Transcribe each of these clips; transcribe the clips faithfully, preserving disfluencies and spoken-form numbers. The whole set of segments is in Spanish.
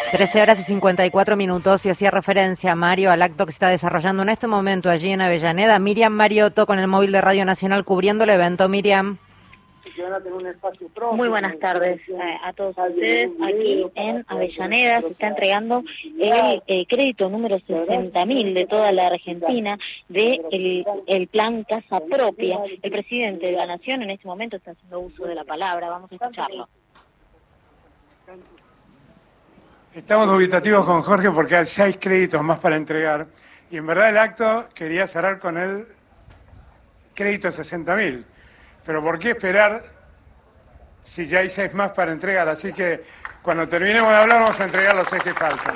trece horas y cincuenta y cuatro minutos, y hacía referencia, Mario, al acto que se está desarrollando en este momento allí en Avellaneda. Miriam Mariotto con el móvil de Radio Nacional cubriendo el evento. Miriam. Muy buenas tardes a, a todos ustedes. Aquí en Avellaneda se está entregando el, el crédito número sesenta mil de toda la Argentina de el, el plan Casa Propia. El presidente de la Nación en este momento está haciendo uso de la palabra. Vamos a escucharlo. Estamos dubitativos con Jorge porque hay seis créditos más para entregar. Y en verdad el acto quería cerrar con el crédito sesenta mil. Pero ¿por qué esperar si ya hay seis más para entregar? Así que cuando terminemos de hablar vamos a entregar los seis que faltan.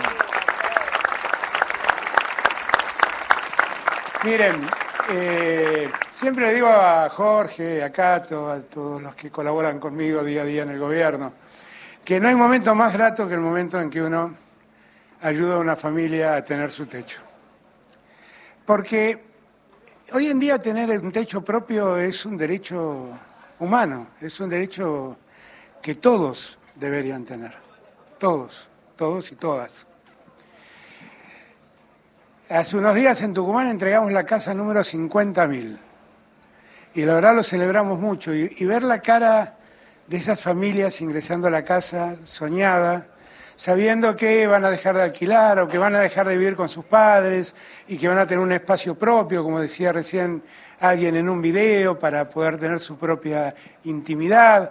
Miren, eh, siempre le digo a Jorge, a Cato, a todos los que colaboran conmigo día a día en el gobierno, que no hay momento más grato que el momento en que uno ayuda a una familia a tener su techo. Porque hoy en día tener un techo propio es un derecho humano, es un derecho que todos deberían tener, todos, todos y todas. Hace unos días en Tucumán entregamos la casa número cincuenta mil y la verdad lo celebramos mucho y, y ver la cara de esas familias ingresando a la casa soñada, sabiendo que van a dejar de alquilar o que van a dejar de vivir con sus padres y que van a tener un espacio propio, como decía recién alguien en un video, para poder tener su propia intimidad.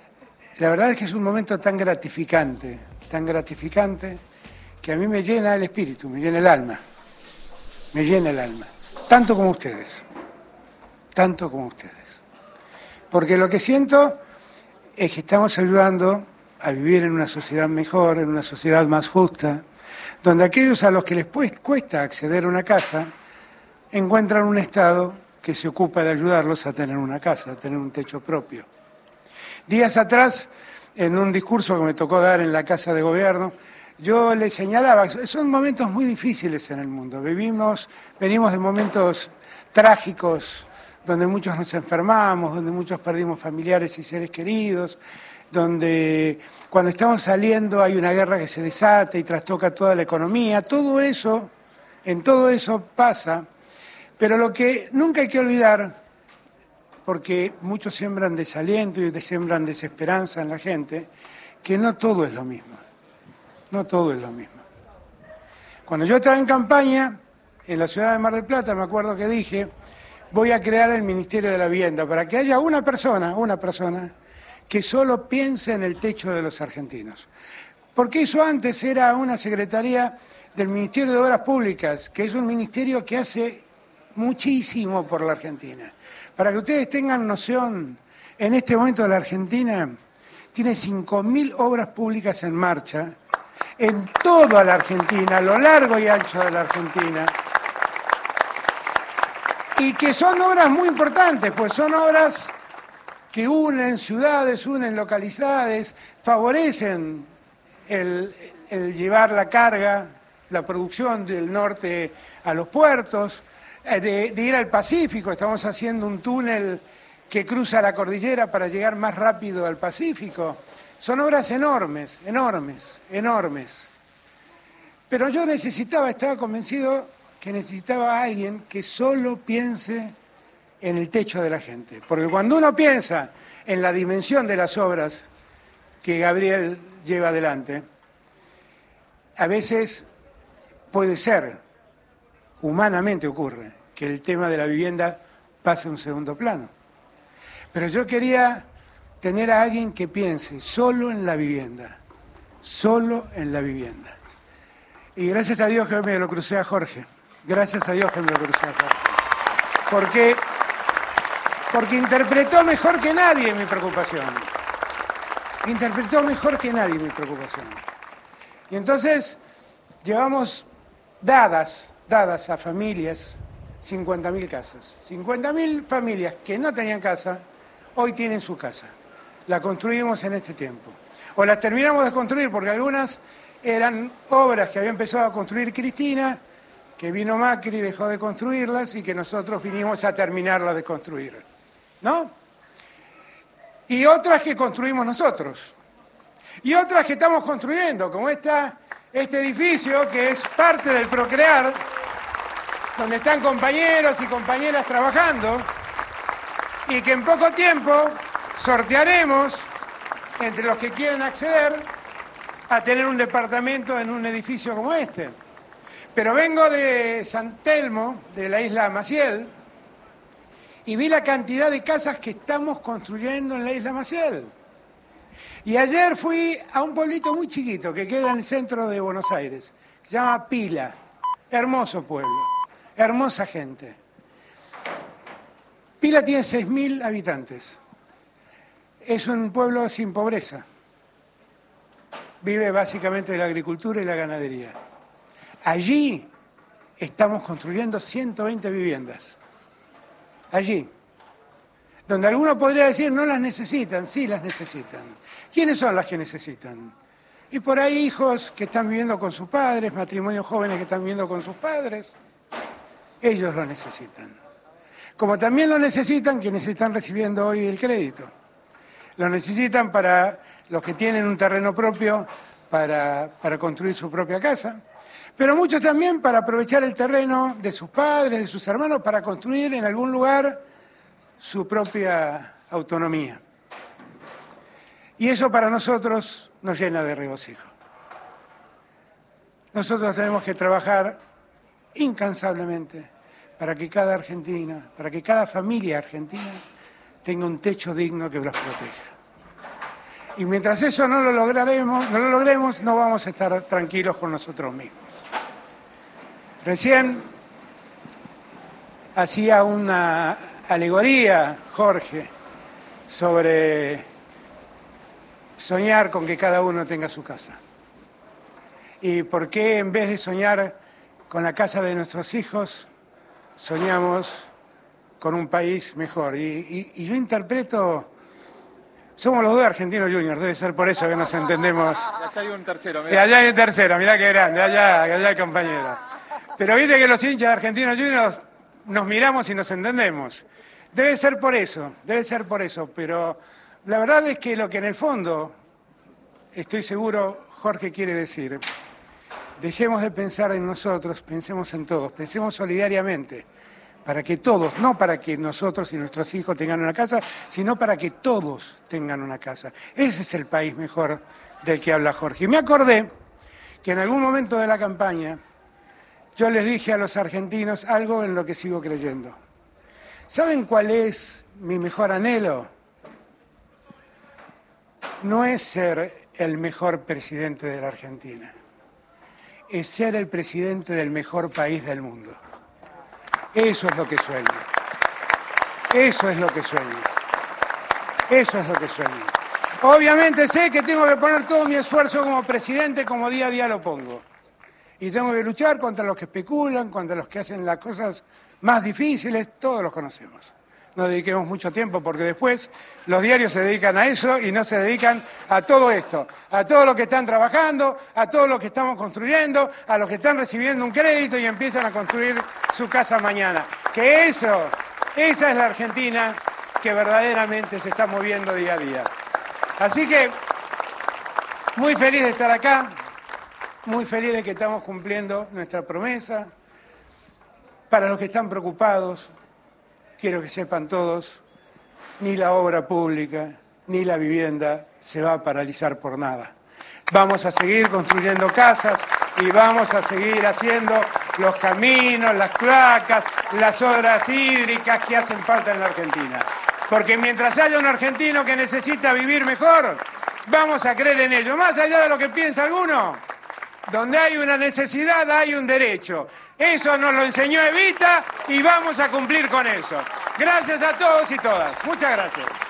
La verdad es que es un momento tan gratificante, tan gratificante, que a mí me llena el espíritu, me llena el alma, me llena el alma, tanto como ustedes, tanto como ustedes. Porque lo que siento es que estamos ayudando a vivir en una sociedad mejor, en una sociedad más justa, donde aquellos a los que les cuesta acceder a una casa encuentran un Estado que se ocupa de ayudarlos a tener una casa, a tener un techo propio. Días atrás, en un discurso que me tocó dar en la Casa de Gobierno, yo les señalaba, son momentos muy difíciles en el mundo, vivimos, venimos de momentos trágicos, donde muchos nos enfermamos, donde muchos perdimos familiares y seres queridos, donde cuando estamos saliendo hay una guerra que se desata y trastoca toda la economía. Todo eso, en todo eso pasa, pero lo que nunca hay que olvidar, porque muchos siembran desaliento y siembran desesperanza en la gente, que no todo es lo mismo, no todo es lo mismo. Cuando yo estaba en campaña, en la ciudad de Mar del Plata, me acuerdo que dije, voy a crear el Ministerio de la Vivienda para que haya una persona, una persona, que solo piense en el techo de los argentinos. Porque eso antes era una secretaría del Ministerio de Obras Públicas, que es un ministerio que hace muchísimo por la Argentina. Para que ustedes tengan noción, en este momento la Argentina tiene cinco mil obras públicas en marcha, en toda la Argentina, a lo largo y ancho de la Argentina, y que son obras muy importantes, pues son obras que unen ciudades, unen localidades, favorecen el, el llevar la carga, la producción del norte a los puertos, de, de ir al Pacífico. Estamos haciendo un túnel que cruza la cordillera para llegar más rápido al Pacífico. Son obras enormes, enormes, enormes. Pero yo necesitaba, estaba convencido que necesitaba a alguien que solo piense en el techo de la gente. Porque cuando uno piensa en la dimensión de las obras que Gabriel lleva adelante, a veces puede ser, humanamente ocurre, que el tema de la vivienda pase a un segundo plano. Pero yo quería tener a alguien que piense solo en la vivienda, solo en la vivienda. Y gracias a Dios que me lo crucé a Jorge, gracias a Dios que me lo crucé a Jorge. Porque... Porque interpretó mejor que nadie mi preocupación. Interpretó mejor que nadie mi preocupación. Y entonces llevamos dadas, dadas a familias, cincuenta mil casas. cincuenta mil familias que no tenían casa, hoy tienen su casa. La construimos en este tiempo. O las terminamos de construir porque algunas eran obras que había empezado a construir Cristina, que vino Macri y dejó de construirlas y que nosotros vinimos a terminarlas de construir. ¿No? Y otras que construimos nosotros. Y otras que estamos construyendo, como esta este edificio que es parte del Procrear, donde están compañeros y compañeras trabajando y que en poco tiempo sortearemos entre los que quieren acceder a tener un departamento en un edificio como este. Pero vengo de San Telmo, de la isla Maciel, y vi la cantidad de casas que estamos construyendo en la isla Maciel. Y ayer fui a un pueblito muy chiquito que queda en el centro de Buenos Aires, que se llama Pila. Hermoso pueblo, hermosa gente. Pila tiene seis mil habitantes. Es un pueblo sin pobreza. Vive básicamente de la agricultura y la ganadería. Allí estamos construyendo ciento veinte viviendas. Allí. Donde alguno podría decir, no las necesitan, sí las necesitan. ¿Quiénes son las que necesitan? Y por ahí hijos que están viviendo con sus padres, matrimonios jóvenes que están viviendo con sus padres. Ellos lo necesitan. Como también lo necesitan quienes están recibiendo hoy el crédito. Lo necesitan para los que tienen un terreno propio para, para construir su propia casa. Pero muchos también para aprovechar el terreno de sus padres, de sus hermanos, para construir en algún lugar su propia autonomía. Y eso para nosotros nos llena de regocijo. Nosotros tenemos que trabajar incansablemente para que cada argentina, para que cada familia argentina tenga un techo digno que los proteja. Y mientras eso no lo lograremos, no lo logremos, no vamos a estar tranquilos con nosotros mismos. Recién hacía una alegoría, Jorge, sobre soñar con que cada uno tenga su casa. Y por qué en vez de soñar con la casa de nuestros hijos, soñamos con un país mejor. Y, y, y yo interpreto, somos los dos Argentinos Juniors, debe ser por eso que nos entendemos. Y allá hay un tercero, mirá. Y allá hay un tercero, mirá qué grande, allá, allá el compañero. Pero viste que los hinchas de Argentinos Juniors nos miramos y nos entendemos. Debe ser por eso, debe ser por eso, pero la verdad es que lo que en el fondo, estoy seguro, Jorge quiere decir, dejemos de pensar en nosotros, pensemos en todos, pensemos solidariamente, para que todos, no para que nosotros y nuestros hijos tengan una casa, sino para que todos tengan una casa. Ese es el país mejor del que habla Jorge. Y me acordé que en algún momento de la campaña yo les dije a los argentinos algo en lo que sigo creyendo. ¿Saben cuál es mi mejor anhelo? No es ser el mejor presidente de la Argentina, es ser el presidente del mejor país del mundo. Eso es lo que sueño. Eso es lo que sueño. Eso es lo que sueño. Obviamente sé que tengo que poner todo mi esfuerzo como presidente, como día a día lo pongo. Y tengo que luchar contra los que especulan, contra los que hacen las cosas más difíciles, todos los conocemos. No dediquemos mucho tiempo porque después los diarios se dedican a eso y no se dedican a todo esto, a todos los que están trabajando, a todos los que estamos construyendo, a los que están recibiendo un crédito y empiezan a construir su casa mañana. Que eso, esa es la Argentina que verdaderamente se está moviendo día a día. Así que, muy feliz de estar acá, muy feliz de que estamos cumpliendo nuestra promesa. Para los que están preocupados, quiero que sepan todos, ni la obra pública, ni la vivienda se va a paralizar por nada. Vamos a seguir construyendo casas y vamos a seguir haciendo los caminos, las cloacas, las obras hídricas que hacen falta en la Argentina. Porque mientras haya un argentino que necesita vivir mejor, vamos a creer en ello. Más allá de lo que piensa alguno, donde hay una necesidad hay un derecho. Eso nos lo enseñó Evita y vamos a cumplir con eso. Gracias a todos y todas. Muchas gracias.